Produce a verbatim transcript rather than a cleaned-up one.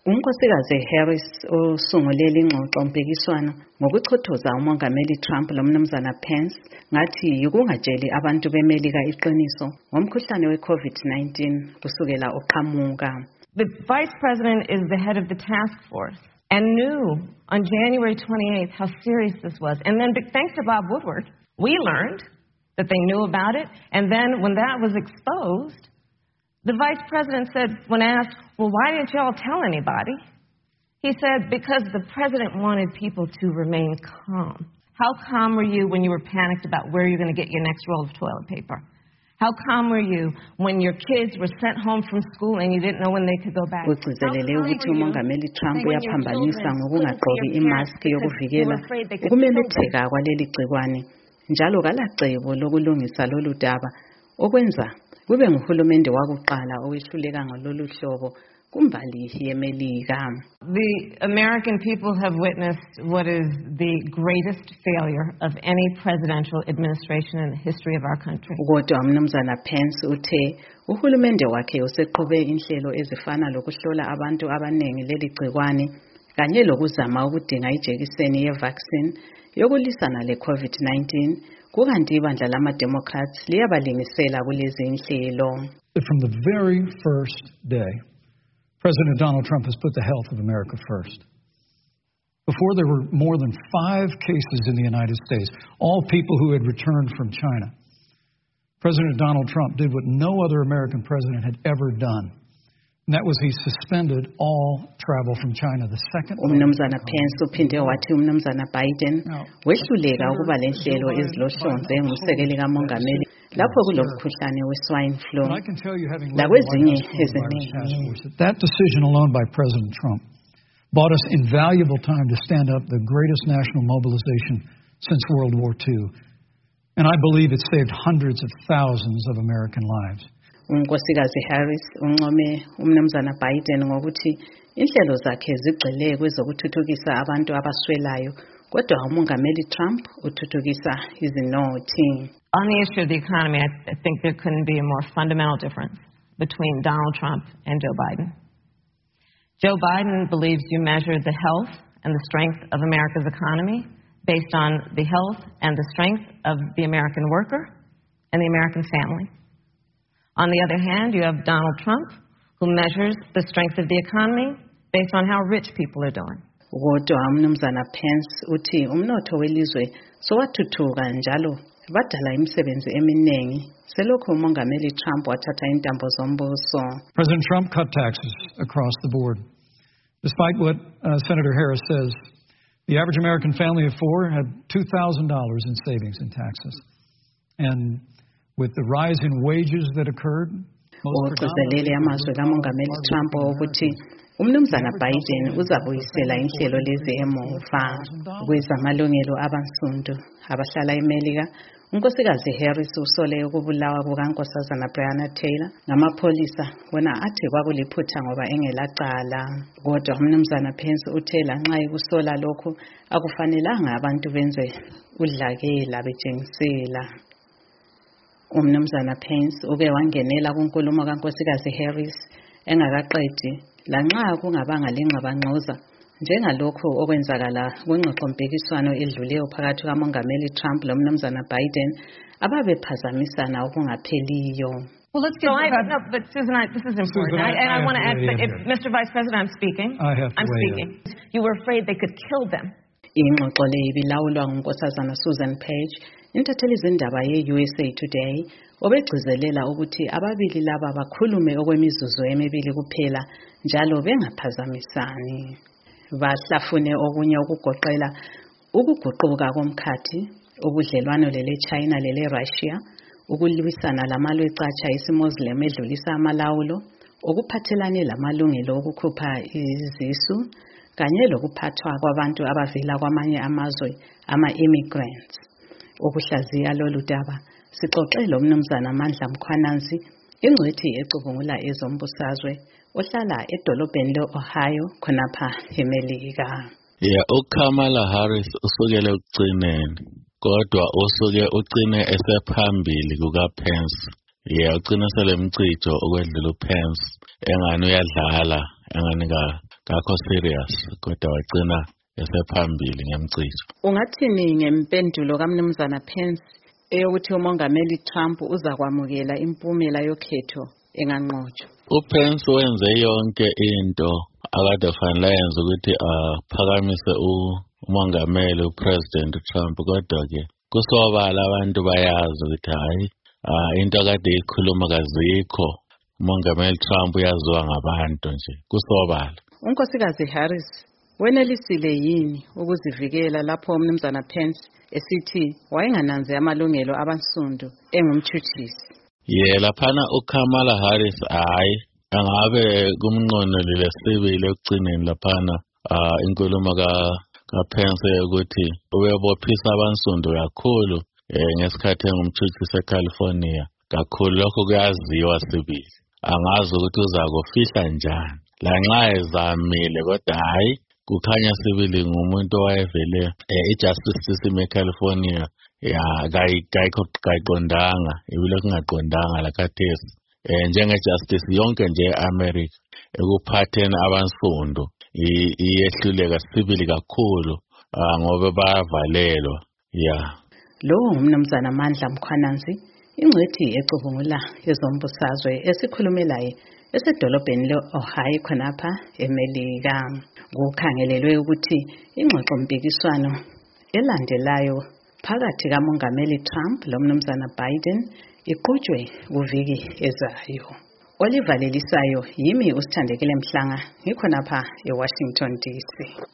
uNkosikazi Harris usungulele ingxoxo mpikiswano ngokuchothoza uMongameli Trump lomnumzana Pence ngathi ukungatsheli abantu beMelika iqiniso ngomkhuhlane weCovid nineteen kusukela uqhamuka. The Vice President is the head of the task force and knew on January twenty-eighth how serious this was. And then thanks to Bob Woodward, we learned that they knew about it. And then when that was exposed, the Vice President said, when asked, well, why didn't you all tell anybody? He said, because the President wanted people to remain calm. How calm were you when you were panicked about where you're going to get your next roll of toilet paper? How calm were you when your kids were sent home from school and you didn't know when they could go back? Ugcizelele ukuthi uMongameli Trump uyaphambanisa ngokungagqoki imask yokuvikela ukumemetheka kwaleli gciwane njalo kalacebo lokulungisa lolu daba okwenza kube nguhulumende wakuqala owehluleka ngalolu hlobo kumbali yeMelika. The American people have witnessed what is the greatest failure of any presidential administration in the history of our country. Kodwa umnumzana Pence uthe uhulumende wakhe useqhube inhlelo ezifana lokuhlola abantu abanengi leli gciwane kanye lokuzama ukudinga ijekiseni ye-vaccine yokulisana le-COVID nineteen kukanti ibandla lama-Democrats liyabalingisela kulezi inhlelo. From the very first day, President Donald Trump has put the health of America first. Before there were more than five cases in the United States, all people who had returned from China. President Donald Trump did what no other American president had ever done. And that was he suspended all travel from China. The second umnumzana Pence uphinde wathi umnumzana Biden wehluleka ukuba lenhlelo ezilohlonze ngumsekeli kamongameli lapho kulomkhuhlane we-swine flu lakwezinye eziningi. That decision alone by President Trump bought us invaluable time to stand up the greatest national mobilization since World War Two. And I believe it saved hundreds of thousands of American lives. uNkosikazi Harris uncome umnumzana Biden ngokuthi inhlelo zakhe zigxile kwezokuthuthukisa abantu abaswelayo kodwa uMongameli Trump uthuthukisa izinothi. On the issue of the economy, I, I think there couldn't be a more fundamental difference between Donald Trump and Joe Biden. Joe Biden believes you measure the health and the strength of America's economy based on the health and the strength of the American worker and the American family. On the other hand, you have Donald Trump, who measures the strength of the economy based on how rich people are doing. Kodwa umnumzana Pence uthi umnotho welizwe sowathuthuka njalo badala imisebenzi eminingi selokho uMongameli Trump wathatha intambo zombuso. President Trump cut taxes across the board. Despite what uh, Senator Harris says, the average American family of four had two thousand dollars in savings in taxes. And with the rise in wages that occurred, ugcizelele amazwi kaMongameli Trump ukuthi umnumzana Biden uzabuyisela inhlelo lezi emuva kwezamalungelo abansundu abahlala eMelika. uNkosikazi Harris usole ukubulawa kukaNkosazana Breonna Taylor ngamapholisa wona athi kwakuliphutha ngoba engelacala. Kodwa umnumzana Pence uthe lanxa ekusola lokho akufanelanga abantu benze udlakela betshengisela. Umnumzana Pence uke wangenela kunkulumo kaNkosikazi Harris engakaqedi lanxa kungabanga lengxabangxoza njengalokho okwenzakala kwingxoxo mpikiswano edluleyo phakathi kaMongameli Trump lomnumzana Biden ababephazamisana okungapheliyo. Well, let's get so I, no, but Susan, I, this is important. Susan, I, I, and I, I want to add, but if, here. Mister Vice President, I'm speaking. I have to I'm speaking. In. You were afraid they could kill them. Ingxoxo le ibilawulwa nguNkosazana Susan Page, intatheli zindaba ye-U S A Today, obegcizelela ukuthi ababili laba bakhulume okwemizuzu emibili kuphela njalo bengaphazamisani. Bahlafune okunye ukugoqela ukuguquka komkhathi, ubudlelwano lele China lele Russia, ukulwisana lamalwe ecatsha isiMuslim edlulisa amalawulo, okuphathelane lamalungelo okukhupha izisu kanye lokuphathwa kwabantu abavela kwamanye amazwe ama-immigrants. Ukuhlaziya lolu daba sixoxele umnumzana Mandla Mkhwananzi, ingcwethi ecubungula ezombusazwe ohlala edolobheni le-Ohio khonapha eMelika. Yeah, uKamala Harris usukele ekucineni kodwa usuke ucine esephambili kukaPence. Yeah, ucine selemcijo okwedlula uPence engani uyadlala engani ka kakho serious kodwa wagcina esephambili ngemcijo. Ungathini ngempendulo kaMnumzana Pence eyokuthi umongameli Trump uzakwamukela impumela yokhetho enganqotshwa? uPence wenze yonke into akade fanele yenze ukuthi aphakamise umongameli uPresident Trump, kodwa ke kusobala abantu bayazi ukuthi hayi into akade ikhuluma kazikho. uMongameli Trump uyaziwa ngabantu nje kusobala. uNkosikazi Harris wenelisile yini ukuzivikela lapho uMnumzana Pence esithi wayengananzi amalungelo abansundu engumthuthisi? Ye laphana uKamala Harris hayi angabe kumnqonelile sibili ekugcineni laphana inkulumo ka kaPence ukuthi uyebophisa abansundu kakhulu ngesikhathi engumthuthisi eCalifornia kakhulu. Lokho kuyaziwa sibili, angazi ukuthi uzakufihla njani lanxa ezamile, kodwa hayi kukhanya sibili ngumuntu owayevele ijustice system eCalifornia ya kayiqondanga ibile kungaqondanga lakhathesi njenge-justice yonke nje e-America ekuphatheni abansundu iyehluleka sibili kakhulu ngoba bayavalelwa. ya Lo umnumzana Mandla Mkhwananzi, ingcwethi ecubungula ezombusazwe esikhulumelayo esedolobheni le-Ohio khonapha eMelika. Kukhangelelwe ukuthi ingxoxo mpikiswano elandelayo phakathi kaMongameli Trump lomnumzana Biden iqhutshwe kuviki ezayo. Oliver Lelisayo yimi uSithandekile Mhlanga ngikhonapha eWashington D C.